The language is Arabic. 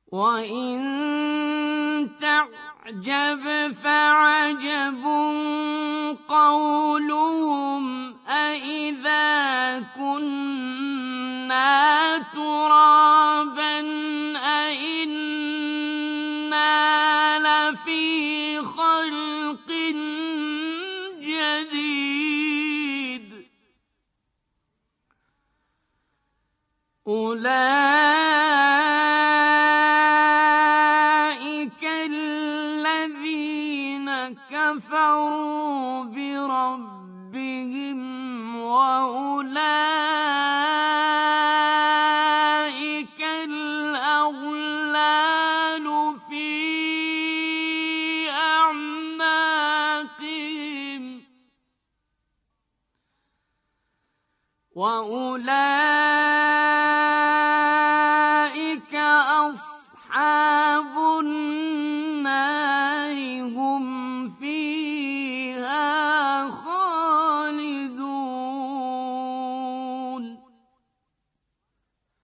وَإِن تَعْجَبْ فَعَجَبٌ قَوْلُهُمْ أَإِذَا كُنَّا تُرَابًا أَإِنَّا لَفِي خَلْقٍ جَدِيدٍ أُولَٰئِكَ الَّذِينَ كَفَرُوا بِرَبِّهِمْ وَأُولَٰئِكَ الْأَغْلَالُ فِي أَعْنَاقِهِمْ وَأُولَٰئِكَ